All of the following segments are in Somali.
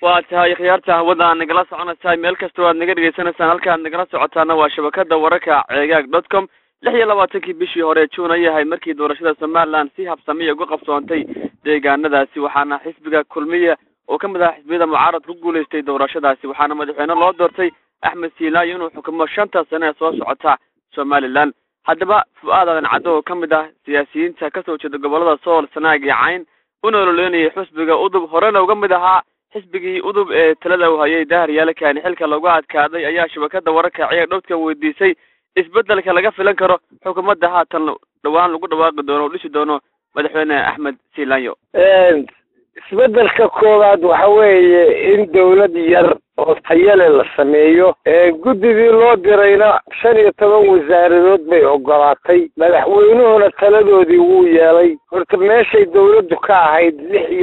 واتهاي خيارتها وضع نقلا سعنا تاي ميل كستو aad naga dhageysanaysan halka aad nagala socotaana waa shabakada wararka ceegaag.com 26 bishii hore June yahay markii doorashada Soomaaliland si habsami uga qabsoontay deegaanadaasi waxaana xisbiga kulmiye oo kamid ah xisbiyada mucaarad ku guuleystay doorashadaasi waxaana madaxweyne loo doortay Axmed Siilaayo inuu xukumo 5 sano soo socota Soomaaliland haddaba fu'aadadan cado kamid ah siyaasiyiinta ka soo jeeda gobolada Sool Sanaag iyo Cayn una looleeyay xisbiga udub horena uga mid ahaa xisbigii udub ee talada u hayay Daahiryaale Kaani xilka lagu adkaaday ayaa shabakada wararka ceegaag.com weydiisay isbedelka laga filan karo xukuumadda haatan dhawaan lagu dhawaaqi doono dhisi doono madaxweyne Axmed Siilaayo isbedelka koowaad waxa weeye in dawlad yar oo tayale la sameeyo guddigii loo dirayna 15 wasaaradood bay ogolaatay madaxweynuhuna taladoodii wuu yeelay horta meeshay dawladdu ka ahayd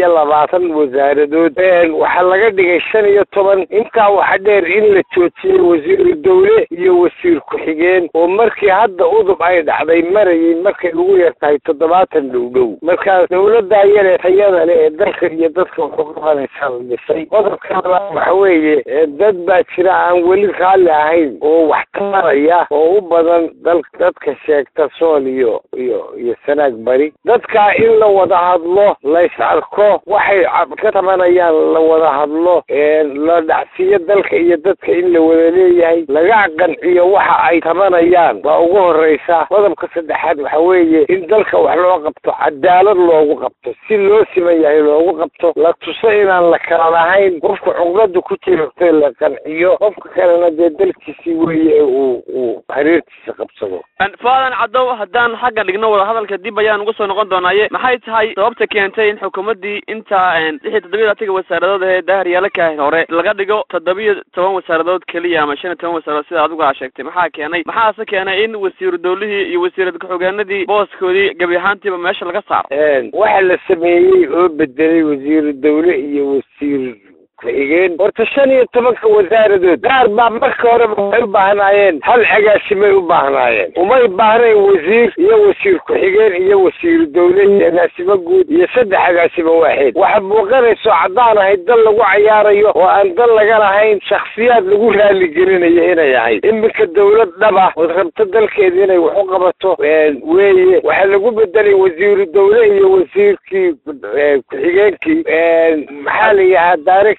26 wasaaradood waxa laga dhigay 15 intaa waxa dheer in la joojiyay wasiir dawle iyo wasiir ku-xigeen oo markii hadda udub ay dhacday marayay markay ugu yartahay 70 dhow marka dawladda yar tayada leh ee dalka iyo dadka wuxuu qabanaysaa dhisay qodobka waxa weeye dad baa jira aan weli qaali ahayn oo wax taraya oo u badan dadka sheegta Sool iyo Sanaag bari dadka in la wada hadlo la isarko waxay ka tabanayaan la wada hadlo la dhacsiyo dalka iyo dadka in la wada leeyahay laga qanciyo waxa ay tabanayaan waa ugu horeysa qodobka saddexaad waxa weeye in dalka wax loo qabto cadaalad loogu qabto si loo simeeyahay loogu qabto la tuso inaan la kala lahayn qofka cuqdada ku jirta la qanciyo qofka kalena dalkiisii weeye uu xiriirtiisa qabsado faadan cadow haddaan xagga dhigno wada hadalka dib ayaan ugu soo noqon doonaaye maxay tahay sababta keentay in xukuumaddii inta 17 wasaaradood ee Daahiryaale Kaani hore laga dhigo 17 wasaaradood kaliya ama 15 wasaaradood sida adigu aad sheegtay maxaa keenay in wasiir dawladii iyo wasiirada ku-xigeenadii booskoodii gabi ahaantiiba meesha laga saaro waxa la sameeyay oo bedelay wasiir dawle iyo wasiir ku-xigeen horta 15 wasaaradood gaar baa marka hore u baahnaayeen hal agaasime u baahnaayeen umay baahneen wasiir iyo wasiir ku-xigeen iyo wasiir dawle iyo agaasime guud iyo 3 agaasime waaxid waxa muuqanayso cadaan ahayd dal lagu ciyaarayo oo aan dal laga lahayn shakhsiyaad lagu raali gelinayo inay ahayd iminka dawlad dhaba oo rabta dalkeeda inay wax u qabato weeye waxa lagu bedelay wasiir dawle iyo wasiirkii ku-xigeenkii maxaa la yiraahdaa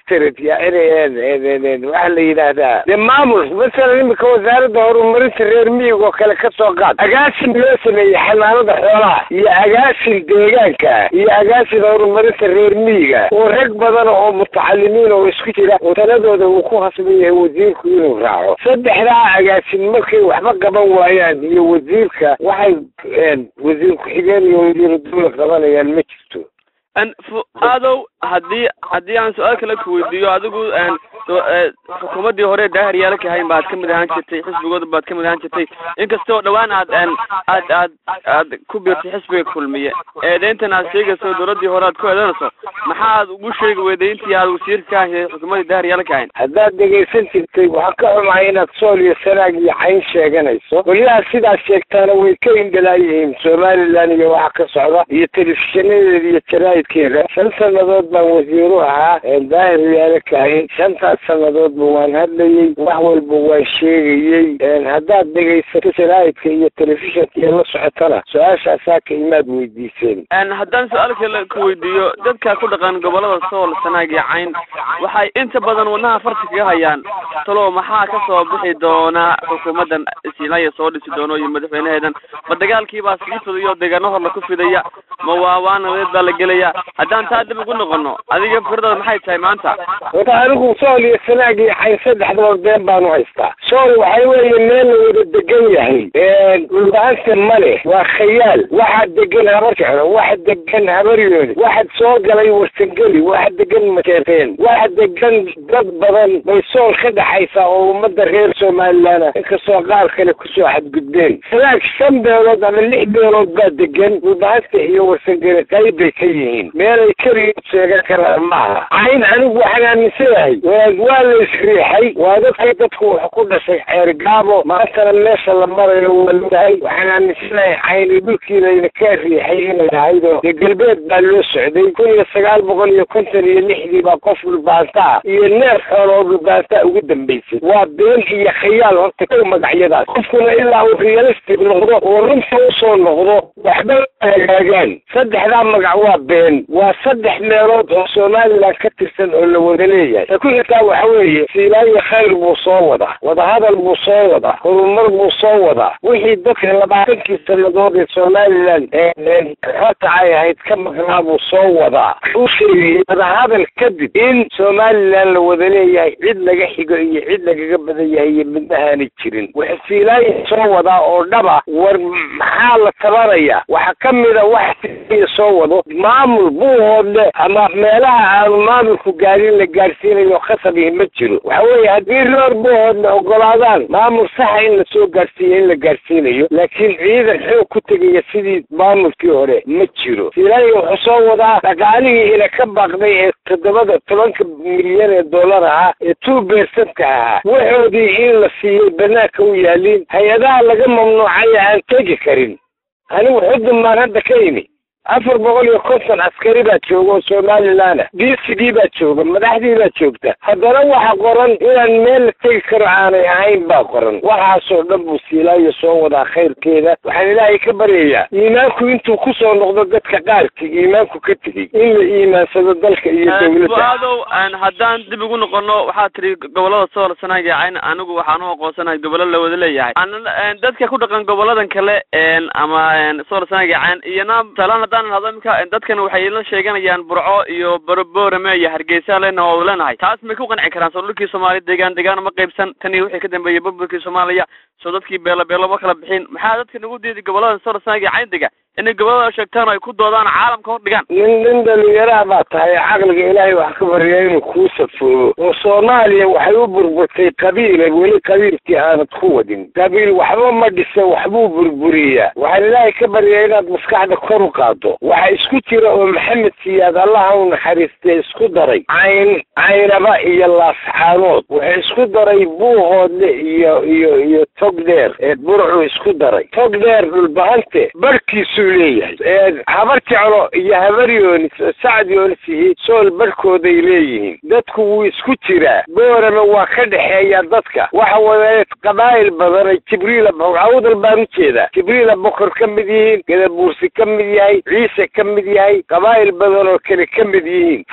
waxa la yiraahdaa maamul mesela imika wasaaradda horumarinta reer miyiga oo kale ka soo qaad agaasin loo sameeyay xanaanada xoolaha iyo agaasin deegaanka iyo agaasin horumarinta reer miyiga oo rag badan oo mutacalimiin oo isku jira oo taladooda uu ku hasban yahay wasiirku inuu raaco saddexdaa agaasin markay waxba qaban waayaan iyo wasiirka waxay wasiir ku-xigeen iyo wasiir dawle qabanayaan ma jirto fu'aadow haddii aan su-aal kale ku weydiiyo adigu xukuumaddii hore Daahiryaale Kaani baad ka mid ahaan jirtay xisbigooda baad ka mid ahaan jirtay inkastoo dhawaan aad ku biirtay xisbiga kulmiye eedeyntan aad sheegayso dowladdii hore aad ku eedeynayso maxaad ugu sheegi weyday intii aad wasiirka ka ahayd xukuumadda Daahiryaale Kaani haddaad dhegaysan jirtay waxaa ka xumahay inaad Sool iyo Sanaag iyo Cayn sheeganayso waliyaa sidaas sheegtaana way ka indhalaayihiin Somaliland iyo waxa ka socda iyo telefishiinadeeda iyo jaraa'idkeeda 5 sanadood baan wasiiru ahaa Daahiryaale Kaani 5 sanadood waan hadlayay wax walba waan sheegayay haddaad dhegaysato jaraa'idka iyo telefishinka iyo la socotana su-aashaas ka imaad weydiiseen haddaan su-aal kale ku weydiiyo dadka ku dhaqan gobolada Sool Sanaag iyo Cayn waxay inta badan wadnaha farta kaga hayaan talo maxaa ka soo bixi doona xukuumaddan Siilaayo soo dhisi doono iyo madaxweynaheedan ma dagaalkii baa sii fidayo deegaano hor la ku fidaya ma waawaanadeed baa la gelaya haddaan taa dib ugu noqono adiga fikradaada maxay tahay maanta anigu Sool iyo Sanaag iyo Cayn saddexdood been baan u haystaa Sool waxay weeye meel la wada degan yahay dhulbaanta male waa khayaal waxa degan habar jeclo waxa degan habar yooni waxa soo galay warsangeli waxa degan majeerteen waxa degan dad badan bay Sool ka dhex dhaxaysa oo ummadda reer somalilan inkastoo qaar kale kusoo xadgudbeen sanaag 5 beelood ama 6 beelood baa degan dhulbahanta iyo warsangeli qayb bay ka yihiin meelay keliya sheegan karaan maaha cayn anigu waxaan aaminsanahay waa la isriixay waa dadku wax ku dhashay ceergaabo maantana meesha la marayo waa leeyahay waxaan aaminsanahay cayn dhulkiina ka riixay inay ahaydo galbeed baa loo socday 1956 baa qof dhulbaanta iyo neef xoolo dhulbaanta ugu dambeysay waa been iyo khiyaal horta ku magacyadaas qofkuna ilaa uu realistic noqdo oo runta u soo noqdo waxba hagaagaan saddexda magac waa been waa 3 meelood oo Soomaaliland ka tirsan oo la wada leeyahay ku xitaa waxa weeye siilaaya khayr buu soo wada hadal buu soo wada horumar buu soo wada wixii dadka 20 sanadood ee Soomaaliland hata ay ahayd ka maqnaa buu soo wada u sheegay hadal kadib in Soomaaliland la wada leeyahay cid laga xigo iyo cid lagaga badan yahay midnahaani jirin waxa siilaaya soo wada oo dhaba war maxaa la tabaraya waxa kamida wax soo wado maamul buu hoodle ama meelaha aan maamulku gaarin la gaarsiinayo khasabihi ma jiro waxa weeye haddii reer buu hoodle ogolaadaan maamul sax in la soo gaarsiiyo in la gaarsiinayo laakiin ciidan xoog ku tegaya sidii maamulkii hore ma jiro siilaaya wuxuu soo wadaa dhaqaalihii ila ka baaqday ee 7 milyan ee dollar ah ee 2% ah waxoodii in la siiyay banaanka u yaalin hay'adaha laga mamnuucay aan tegi karin anigu xudun maan hadda ka yimi 450 askari baa jooga Soomaaliland DCD baa jooga madaxdii baa joogta haddana waxa qoran inaan meel tegi karo aanay ahayn baa qoran waxaasoo dhan buu siilaaya soo wadaa khayrkeeda waxaan ilaahay ka baryayaa iimaanku intuu ku soo noqdo dadka qaarkii iimaanku ka tegey in la iimaansado dalka iyo dawladda haddaan dib ugu noqono waxaa tiri gobolada Sool Sanaag cayn anigu waxaan u aqoonsanahay gobolo la wada leeyahay dadka ku dhaqan goboladan kale ama Sool Sanaag cayn iyana talana dadkan waxay la sheeganayaan Burco iyo Boorame iyo Hargeysa oo leenahay taas ma ku qanci karaan dhulkii Soomaaliya deegaan ma qaybsan tani wixii ka dambeeyay burburkii Soomaaliya soo dadkii beelo ma kala bixin maxaa dadka ugu diiday gobolada Sool Sanaag cayndiga inay gobolada sheegtaan ay ku doodaan caalamka hor dhigaan nin dhalinyaro baa tahay aqliga Ilaahay wax ka bariyay inuu ku safuro oo Soomaaliya waxay u burburtay qabiil wali qabiilkii aan ku wadin qabiil waxba ma dhisay waxbuu burburiyaa waxa Ilaahay ka bariyay inaad maskaxda kor u qaado waxa isku jira oo Maxamed Siyaad Allah uu naxariistay isku daray caynaba iyo laasxaanood waxa isku daray buuhoodle iyo togdheer ee Burco isku daray togdheer dhulbahante barkiisu leeyahay habar jeclo iyo habaryoon Sacdiyoon Sool barkooday leeyihiin dadku wuu isku jiraa Boorame waa ka dhaxeeya dadka waxa wada qabaayil badan Jibriil Abawdal baan jeeda Jibriil Bokor ka mid yihiin Gadabuursi ka mid yahay Ciise ka mid yahay qabaayil badan oo kale ka mid yihiin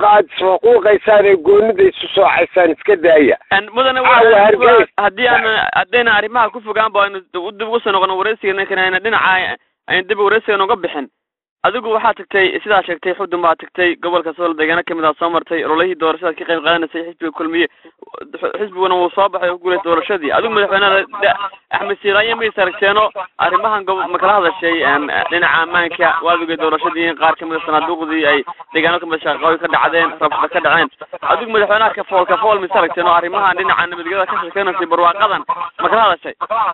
faquuqaysan goonida isu soo xaysan iska daaya mudane haddii aan arrimaha ku fogaan baa inuu dib ugu soo noqon wareysiga kana dhinaca ay dib wareysiga uga bixin adigu waxaa tagtay sidaa sheegtay xudun baa tagtay gobolka Sool deegaana kamid ah soo martay rolihii doorashada ka qayb qaadanayay xisbiga kulmiye xisbiguna uu soo baxay guuleed doorashadii adigu madaxweynaha Axmed Siiraye ma saragteeno arrimahan ma kala hadashay dhinaca ammaanka waadiga doorashadii qaar kamid ah sanaaduqdii ay deegaano kamid shaqooyin ka dhacdeen rabta ka dhaceen adigu madaxweynaha ka fool ma saragteeno arrimahan dhinaca nabadgelyada ka shaqeynayay barwaaqadan ma kala hadashay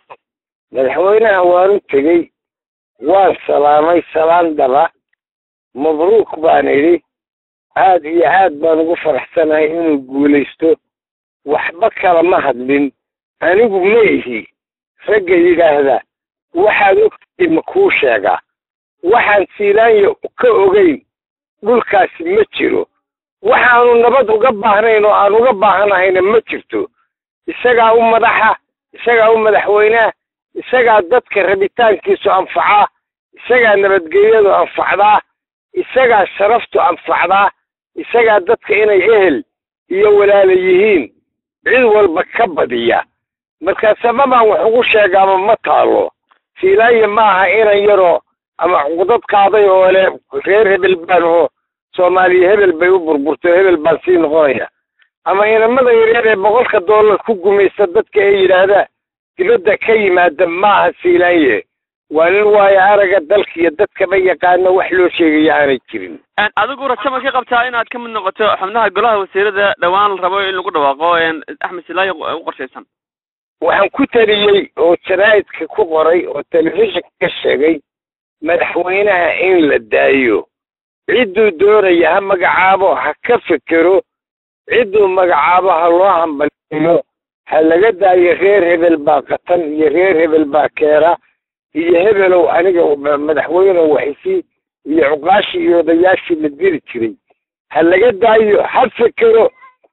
madaxweynaha waa tagay waan salaamay salaan daba mabruuk baan idhi aad iyo aad baan ugu faraxsanahay inuu guulaysto waxba kala ma hadlin anigu ma ihi ragga yidhaahda waxaad ogtahay ma kuu sheegaa waxaan siilaanya ka ogeyn dhulkaasi ma jiro waxaanu nabad uga baahnayn oo aan uga baahanahayna ma jirto isagaa u madaxa isagaa u madaxweynaha isagaa dadka rabitaankiisu anfacaa isagaa nabadgelyadu anfacdaa isagaa sharaftu anfacdaa isagaa dadka inay ehel iyo walaala yihiin cid walba ka badiya marka sababaan wax ugu sheegaama ma taalo siilaanya maaha inan yaroo ama cudad qaaday oo le reer hebel baan oo Soomaaliya hebel bay u burburtay hebel baan sii noqonaya ama inamada yaryar ee $100 ku gumaysta dadka ay yidhaahdaa dibadda ka yimaada maaha siilaanye waa nin waayo araga dalka iyo dadkaba yaqaana wax loo sheegaya aanay jirin. adigu rajama ka qabtaa inaad ka mid noqoto xubnaha golaha wasiirada dhawaan la rabo in lagu dhawaaqo Axmed Silaayo u qorshaysan? waxaan ku taliyey oo jaraa'idka ku qoray oo telefishinka ka sheegay madaxweynaha in la daayo cidduu doonaya ha magacaabo ha ka fekero cidduu magacaabo ha loo hambaliyo ha laga daayo reer hebel baa qatan iyo reer hebel baa keera iyo hebelow aniga madaxweyne waxisi iyo cuqaashi iyo odayaashii la diri jiray ha laga daayo ha fekero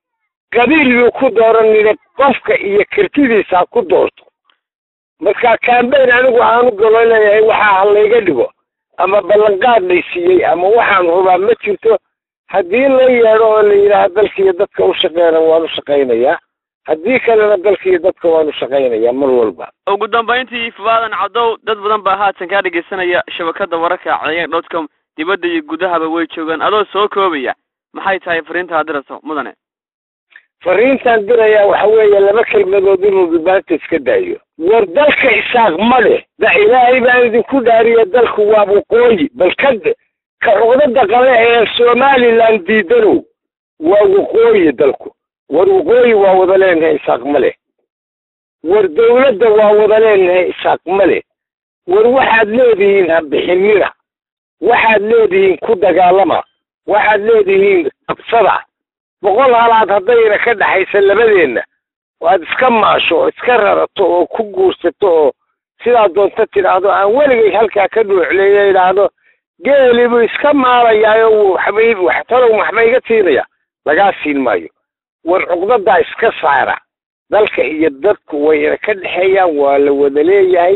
qabiil ku dooranina qofka iyo kartidiisa ku doorto marka campaign anigu aanu gololeeyahay waxa halayga dhigo ama ballanqaad la siiyay ama waxaan hubaa ma jirto haddii la yeedho oo la yiraahdo dalka iyo dadka u shaqeeyna waan u shaqeynayaa haddii kalena dalka iyo dadka waan u shaqeynayaa mar walba. ugu dambeyntii Faadan Cadow dad badan baa haatan ka dhageysanaya shabakada wararka ceegaag.com dibadda iyo gudahaba way joogan adoo soo koobaya maxay tahay fariinta aad dirayso mudane? fariintan diraya waxa weeye laba kelmadood inuu dhibaata iska daayo war dalka isaaq ma leh da ilaahay baan idinku dhaariya dalku waa waqooyi balkad ka cugdada qale ee Somaliland diidanow waa waqooyi dalku war waqooyi waa wada leenahay isaaq ma leh war dawladda waa wada leenahay isaaq ma leh war waxaad leedihiin ha bixinina waxaad leedihiin ku dagaalama waxaad leedihiin qabsada boqol halaad haddayna ka dhaxaysa labadeenna waad iska maasho oo iska rarato oo ku guursato oo sidaa doonta tidhaahdo aan weligay halkaa ka dhuucleeya idhaahdo geeli buu iska maalayaa oo waxtalow maxba iga siinaya lagaa siin maayo war cuqdadaa iska saara dalka iyo dadku wayna ka dhexeeyaan waa la wada leeyahay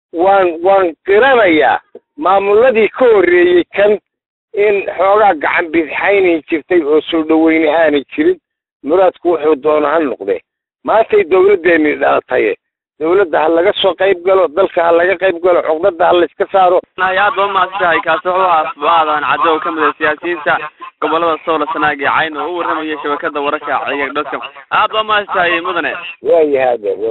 waan qiranayaa maamuladii ka horreeyey kan in xoogaa gacan bidixaynay jirtay oo soo dhaweyne aanay jirin muraadku wuxuu doono ha noqdee maantay dawladdeennii dhalatay dawladda ha laga soo qayb galo dalka ha laga qayb galo cuqdada ha layska saaro. aad baa mahadsantahay kaasi wuxuu ahaa Faadan Cadow ka mid ah siyaasiyiinta gobolada Sool Sanaag iyo Cayn oo u warramaya shabakada wararka ceegaag.com aad baa mahadsantahay mudane. waayahay